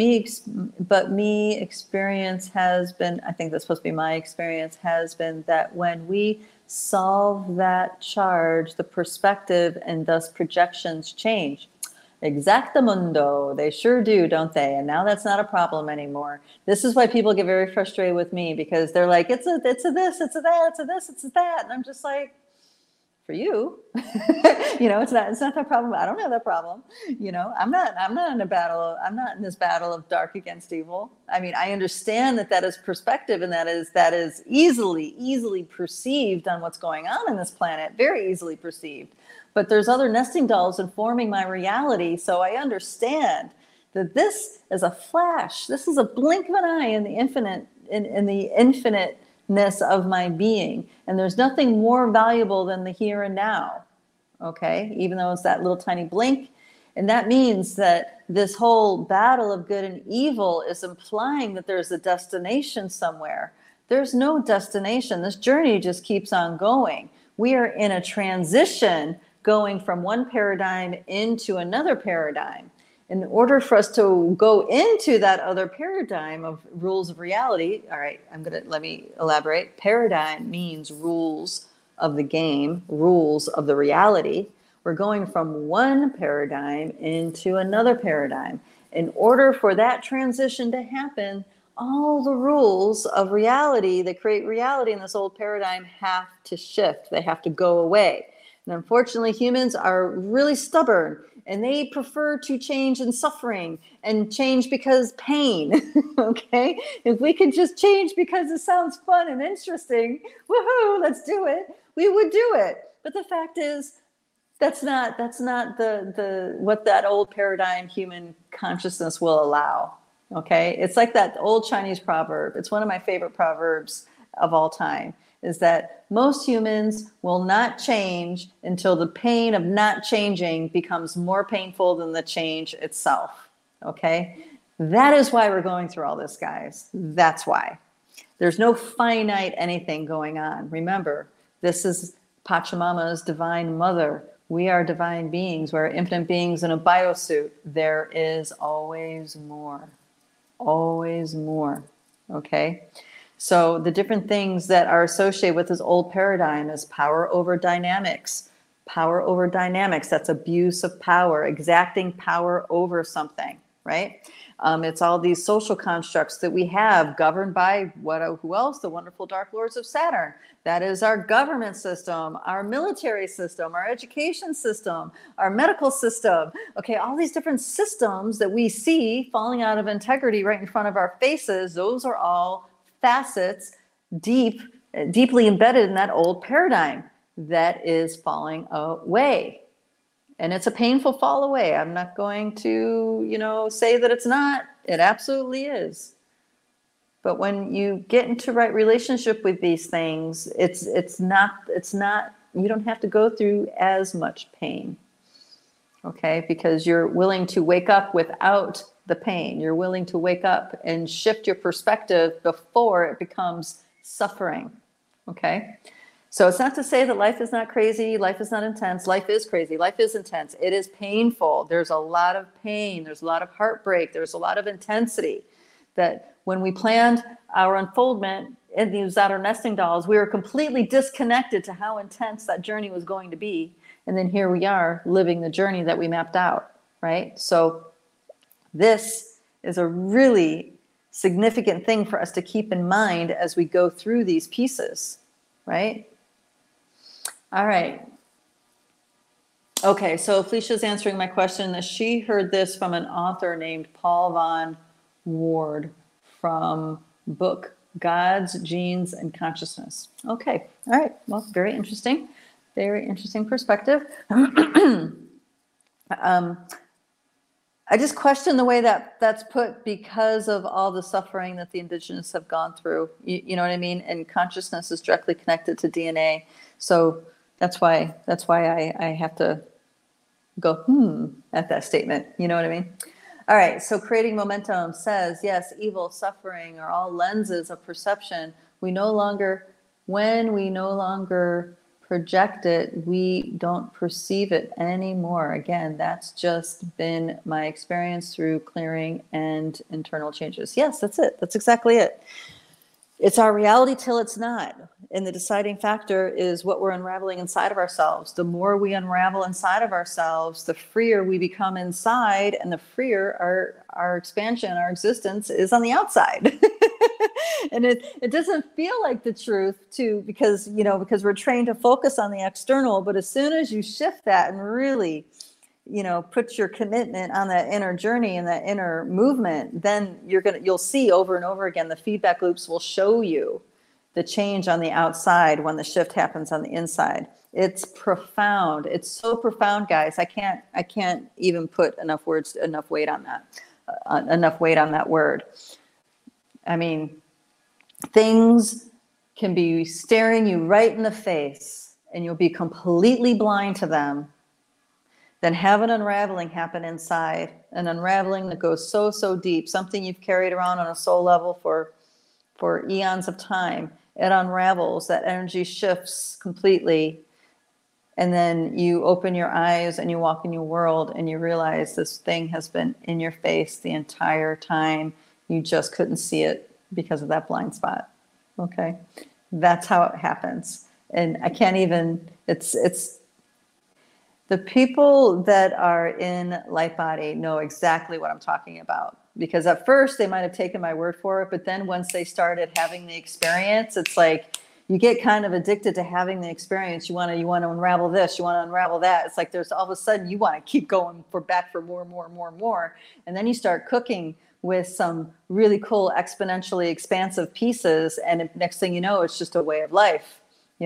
me experience has been, I think that's supposed to be my experience, has been that when we solve that charge, the perspective and thus projections change. Exactamundo. They sure do, don't they? And now that's not a problem anymore. This is why people get very frustrated with me, because they're like, it's a this, it's a that, it's a this, it's a that. And I'm just like, for you, it's not that problem. I don't have that problem. I'm not in a battle. I'm not in this battle of dark against evil. I mean, I understand that is perspective, and that is easily perceived on what's going on in this planet, very easily perceived. But there's other nesting dolls informing my reality. So I understand that this is a flash. This is a blink of an eye in the infinite, in the infiniteness of my being. And there's nothing more valuable than the here and now. Okay. Even though it's that little tiny blink. And that means that this whole battle of good and evil is implying that there's a destination somewhere. There's no destination. This journey just keeps on going. We are in a transition going from one paradigm into another paradigm. In order for us to go into that other paradigm of rules of reality, all right, let me elaborate. Paradigm means rules of the game, rules of the reality. We're going from one paradigm into another paradigm. In order for that transition to happen, all the rules of reality that create reality in this old paradigm have to shift. They have to go away. And unfortunately, humans are really stubborn, and they prefer to change in suffering and change because pain. Okay? If we could just change because it sounds fun and interesting, woohoo, let's do it. We would do it. But the fact is, that's not the what that old paradigm human consciousness will allow. Okay? It's like that old Chinese proverb. It's one of my favorite proverbs of all time. Is that most humans will not change until the pain of not changing becomes more painful than the change itself. Okay? That is why we're going through all this, guys. That's why. There's no finite anything going on. Remember, this is Pachamama's divine mother. We are divine beings. We're infinite beings in a biosuit. There is always more. Always more. Okay? So the different things that are associated with this old paradigm is power over dynamics. Power over dynamics, that's abuse of power, exacting power over something, right? It's all these social constructs that we have governed by who else? The wonderful Dark Lords of Saturn. That is our government system, our military system, our education system, our medical system. Okay, all these different systems that we see falling out of integrity right in front of our faces, those are all facets deeply embedded in that old paradigm that is falling away. And it's a painful fall away. I'm not going to, say that it's not. It absolutely is. But when you get into right relationship with these things, it's not, you don't have to go through as much pain. Okay? Because you're willing to wake up without the pain. You're willing to wake up and shift your perspective before it becomes suffering. Okay? So it's not to say that life is not crazy, life is not intense. Life is crazy, life is intense. It is painful. There's a lot of pain, there's a lot of heartbreak, there's a lot of intensity. That when we planned our unfoldment in these outer nesting dolls, we were completely disconnected to how intense that journey was going to be. And then here we are living the journey that we mapped out, right? So this is a really significant thing for us to keep in mind as we go through these pieces, right? All right. Okay, so Felicia's answering my question that she heard this from an author named Paul Von Ward from book Gods, Genes, and Consciousness. Okay, all right. Well, very interesting. Very interesting perspective. I just question the way that that's put because of all the suffering that the indigenous have gone through. You know what I mean? And consciousness is directly connected to DNA. So that's why I have to go at that statement. You know what I mean? All right. So creating momentum says, yes, evil, suffering are all lenses of perception. When we no longer project it, we don't perceive it anymore. Again, that's just been my experience through clearing and internal changes. Yes, that's it. That's exactly it. It's our reality till it's not. And the deciding factor is what we're unraveling inside of ourselves. The more we unravel inside of ourselves, the freer we become inside, and the freer our expansion, our existence is on the outside. And it doesn't feel like the truth too, because we're trained to focus on the external. But as soon as you shift that and really, put your commitment on that inner journey and that inner movement, then you'll see over and over again, the feedback loops will show you the change on the outside when the shift happens on the inside. It's profound. It's so profound, guys. I can't even put enough weight on that word. I mean, things can be staring you right in the face and you'll be completely blind to them. Then have an unraveling happen inside, an unraveling that goes so deep, something you've carried around on a soul level for eons of time. It unravels, that energy shifts completely. And then you open your eyes and you walk in your world and you realize this thing has been in your face the entire time. You just couldn't see it because of that blind spot. Okay. That's how it happens. And I can't even, it's the people that are in Light Body know exactly what I'm talking about, because at first they might have taken my word for it, but then once they started having the experience, it's like you get kind of addicted to having the experience. You want to unravel this, you want to unravel that. It's like there's all of a sudden you want to keep going back for more. And then you start cooking with some really cool, exponentially expansive pieces. And next thing you know, it's just a way of life,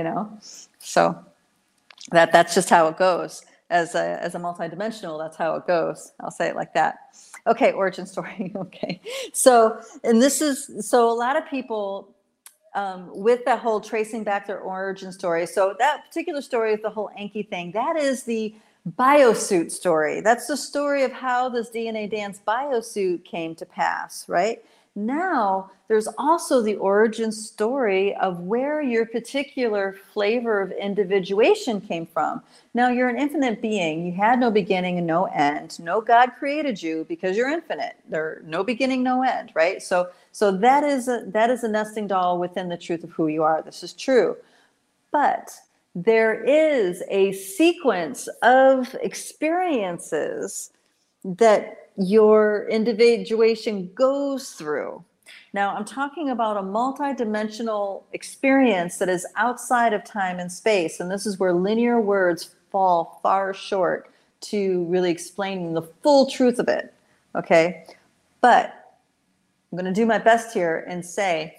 So that's just how it goes. As a multidimensional, that's how it goes. I'll say it like that. Okay, origin story. Okay. So a lot of people with that whole tracing back their origin story. So that particular story is the whole Enki thing. That is the biosuit story. That's the story of how this DNA dance biosuit came to pass, right? Now, there's also the origin story of where your particular flavor of individuation came from. Now, you're an infinite being. You had no beginning and no end. No God created you because you're infinite. There's no beginning, no end, right? So that is a nesting doll within the truth of who you are. This is true. But there is a sequence of experiences that your individuation goes through. Now, I'm talking about a multidimensional experience that is outside of time and space. And this is where linear words fall far short to really explaining the full truth of it. Okay. But I'm going to do my best here and say,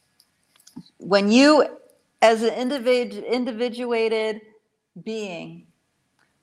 when you, as an individuated being,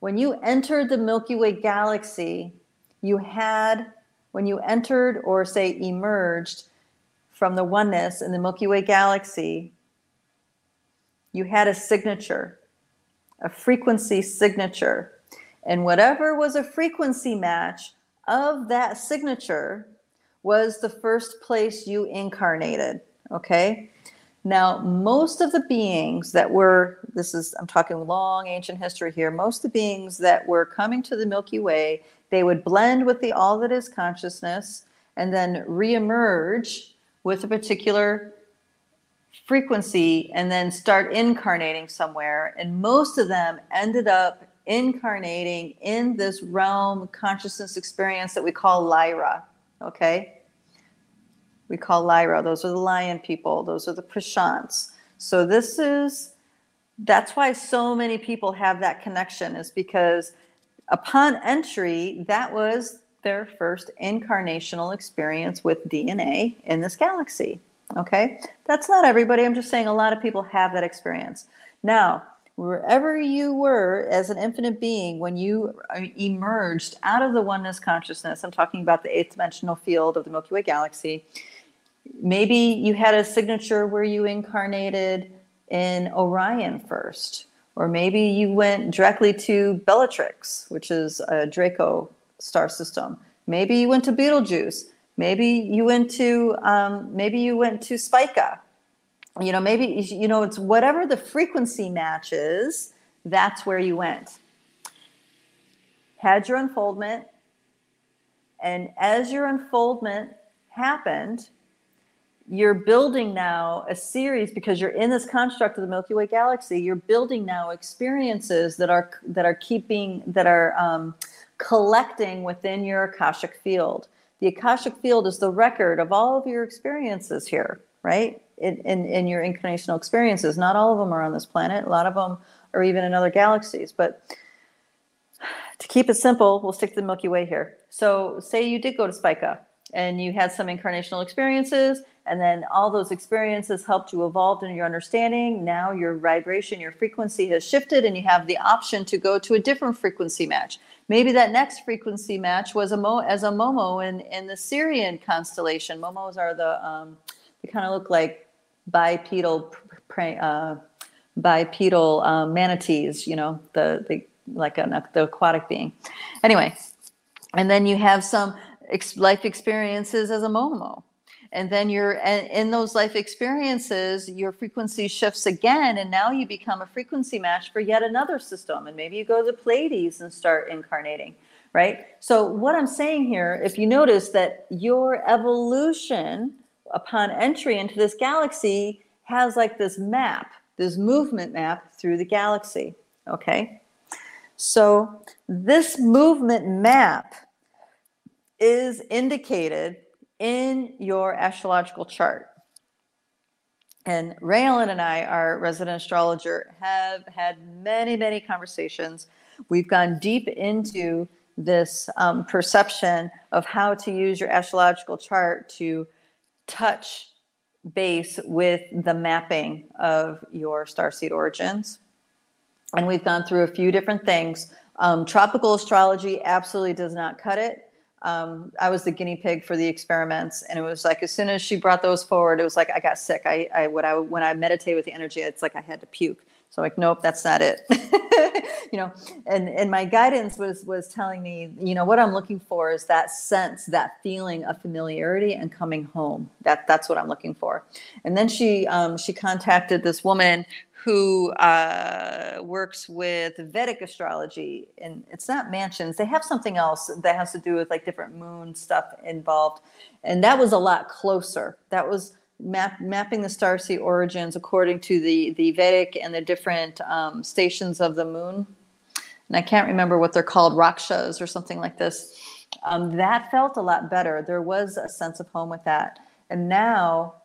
when you entered the Milky Way galaxy, you had, when you entered or say emerged from the oneness in the Milky Way galaxy, you had a signature, a frequency signature. And whatever was a frequency match of that signature was the first place you incarnated, okay? Now, most of the beings that were, I'm talking long ancient history here, most of the beings that were coming to the Milky Way, they would blend with the all that is consciousness and then reemerge with a particular frequency and then start incarnating somewhere. And most of them ended up incarnating in this realm consciousness experience that we call Lyra, okay? We call Lyra. Those are the lion people. Those are the Prashants. So that's why so many people have that connection, is because upon entry, that was their first incarnational experience with DNA in this galaxy. Okay? That's not everybody. I'm just saying a lot of people have that experience. Now, wherever you were as an infinite being, when you emerged out of the oneness consciousness, I'm talking about the eighth dimensional field of the Milky Way galaxy, maybe you had a signature where you incarnated in Orion first, or maybe you went directly to Bellatrix, which is a Draco star system. Maybe you went to Betelgeuse. Maybe you went to Spica. Maybe it's whatever the frequency match is. That's where you went. Had your unfoldment, and as your unfoldment happened, you're building now a series, because you're in this construct of the Milky Way galaxy. You're building now experiences that are collecting within your Akashic field. The Akashic field is the record of all of your experiences here, right? In your incarnational experiences. Not all of them are on this planet. A lot of them are even in other galaxies. But to keep it simple, we'll stick to the Milky Way here. So say you did go to Spica and you had some incarnational experiences, and then all those experiences helped you evolve in your understanding. Now your vibration, your frequency has shifted, and you have the option to go to a different frequency match. Maybe that next frequency match was as a Momo in the Sirian constellation. Momos are they kind of look like bipedal manatees, the aquatic being. Anyway, and then you have some life experiences as a Momo. And then in those life experiences, your frequency shifts again, and now you become a frequency match for yet another system. And maybe you go to the Pleiades and start incarnating, right? So what I'm saying here, if you notice that your evolution upon entry into this galaxy has like this map, this movement map through the galaxy, okay? So this movement map is indicated in your astrological chart. And Raylan and I, our resident astrologer, have had many, many conversations. We've gone deep into this perception of how to use your astrological chart to touch base with the mapping of your starseed origins. And we've gone through a few different things. Tropical astrology absolutely does not cut it. I was the guinea pig for the experiments, and it was like as soon as she brought those forward, it was like I got sick. When I meditate with the energy, it's like I had to puke. So like, nope, that's not it. And my guidance was telling me, what I'm looking for is that sense, that feeling of familiarity and coming home. That's what I'm looking for. And then she contacted this woman who works with Vedic astrology, and it's not mansions. They have something else that has to do with like different moon stuff involved. And that was a lot closer. That was mapping the starseed origins according to the Vedic and the different stations of the moon. And I can't remember what they're called, rakshas or something like this. That felt a lot better. There was a sense of home with that. And now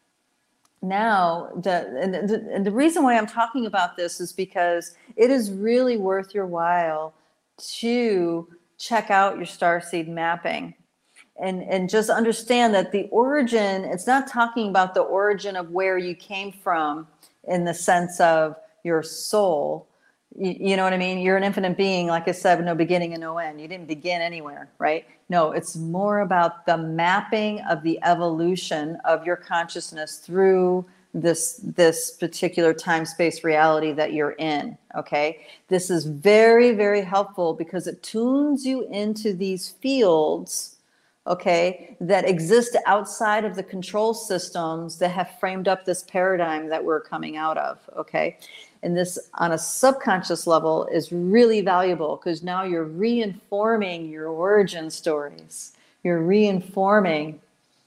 the reason why I'm talking about this is because it is really worth your while to check out your starseed mapping and just understand that the origin, it's not talking about the origin of where you came from in the sense of your soul. You know what I mean? You're an infinite being, like I said, no beginning and no end. You didn't begin anywhere, right? No, it's more about the mapping of the evolution of your consciousness through this particular time-space reality that you're in, okay? This is very, very helpful because it tunes you into these fields, okay, that exist outside of the control systems that have framed up this paradigm that we're coming out of, okay? And this on a subconscious level is really valuable because now you're reinforming your origin stories. You're reinforming.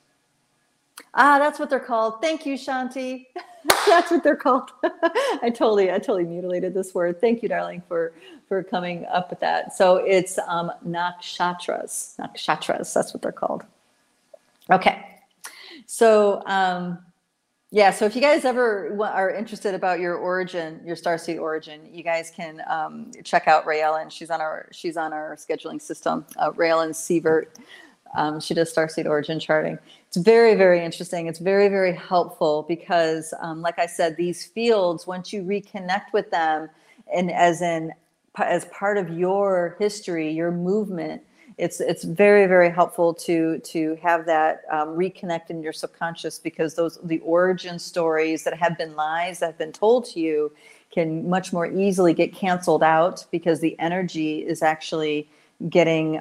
That's what they're called. Thank you, Shanti. That's what they're called. I totally mutilated this word. Thank you, darling, for coming up with that. So it's nakshatras. Nakshatras, that's what they're called. Okay. So yeah, so if you guys ever are interested about your origin, your starseed origin, you guys can check out Ray Ellen. She's on our scheduling system. Ray Ellen Sievert. She does starseed origin charting. It's very, very interesting. It's very, very helpful because, like I said, these fields, once you reconnect with them, and as part of your history, your movement, it's very, very helpful to have that reconnect in your subconscious, because the origin stories that have been lies that have been told to you can much more easily get canceled out, because the energy is actually getting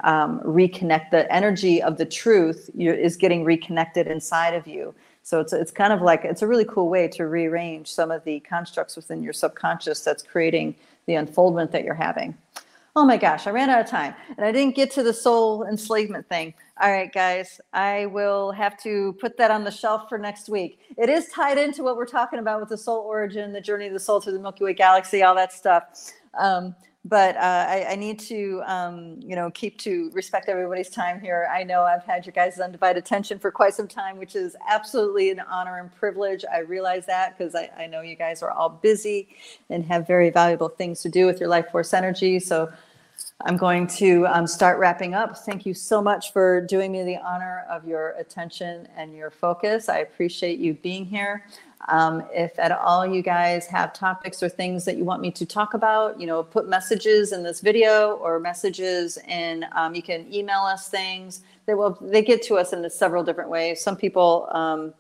the energy of the truth is getting reconnected inside of you. So it's kind of like, it's a really cool way to rearrange some of the constructs within your subconscious that's creating the unfoldment that you're having. Oh my gosh, I ran out of time and I didn't get to the soul enslavement thing. All right, guys, I will have to put that on the shelf for next week. It is tied into what we're talking about with the soul origin, the journey of the soul through the Milky Way galaxy, all that stuff. But I need to, keep to respect everybody's time here. I know I've had your guys' undivided attention for quite some time, which is absolutely an honor and privilege. I realize that because I know you guys are all busy and have very valuable things to do with your life force energy. So I'm going to start wrapping up. Thank you so much for doing me the honor of your attention and your focus. I appreciate you being here. If at all you guys have topics or things that you want me to talk about, put messages in this video or messages in, you can email us things. They get to us in several different ways. Some people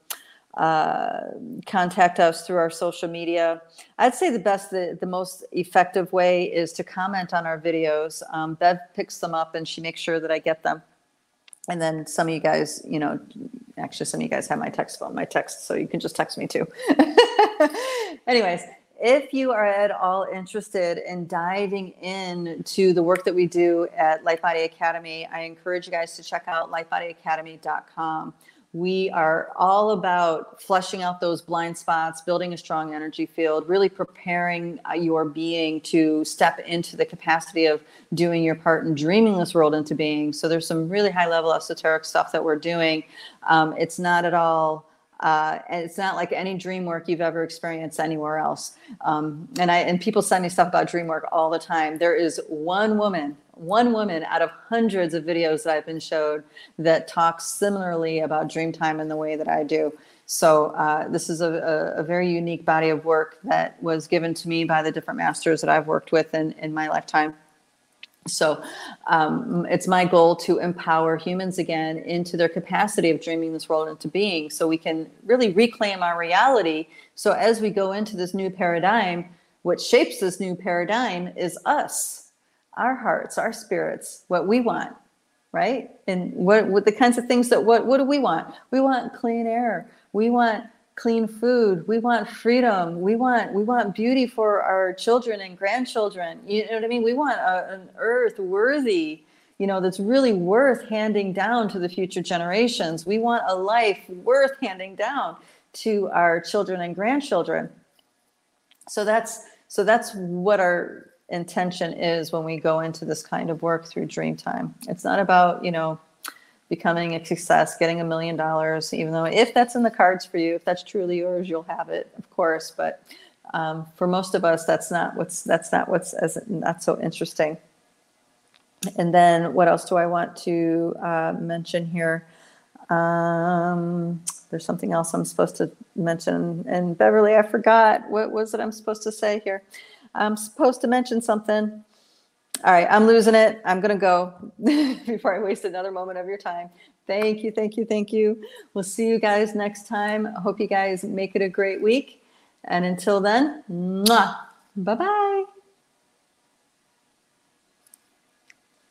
contact us through our social media. I'd say the most effective way is to comment on our videos. Bev picks them up and she makes sure that I get them. And then some of you guys, actually some of you guys have my text, so you can just text me too. Anyways, if you are at all interested in diving into the work that we do at Light Body Academy, I encourage you guys to check out lightbodyacademy.com. We are all about fleshing out those blind spots, building a strong energy field, really preparing your being to step into the capacity of doing your part in dreaming this world into being. So there's some really high level esoteric stuff that we're doing. It's not at all, it's not like any dream work you've ever experienced anywhere else. And people send me stuff about dream work all the time. There is one woman out of hundreds of videos that I've been showed that talks similarly about dream time in the way that I do. So this is a very unique body of work that was given to me by the different masters that I've worked with in my lifetime. So it's my goal to empower humans again into their capacity of dreaming this world into being, so we can really reclaim our reality. So as we go into this new paradigm, what shapes this new paradigm is us, our hearts, our spirits, what we want, right? And what the kinds of things what do we want? We want clean air. We want clean food. We want freedom. We want beauty for our children and grandchildren. You know what I mean? We want an earth worthy, that's really worth handing down to the future generations. We want a life worth handing down to our children and grandchildren. So that's what our intention is when we go into this kind of work through Dreamtime. It's not about, becoming a success, getting $1 million, even though if that's in the cards for you, if that's truly yours, you'll have it, of course. But for most of us, that's not what's not so interesting. And then what else do I want to mention here? There's something else I'm supposed to mention. And Beverly, I forgot. What was it I'm supposed to say here? I'm supposed to mention something. All right, I'm losing it. I'm going to go before I waste another moment of your time. Thank you, thank you, thank you. We'll see you guys next time. I hope you guys make it a great week. And until then, mwah, bye-bye.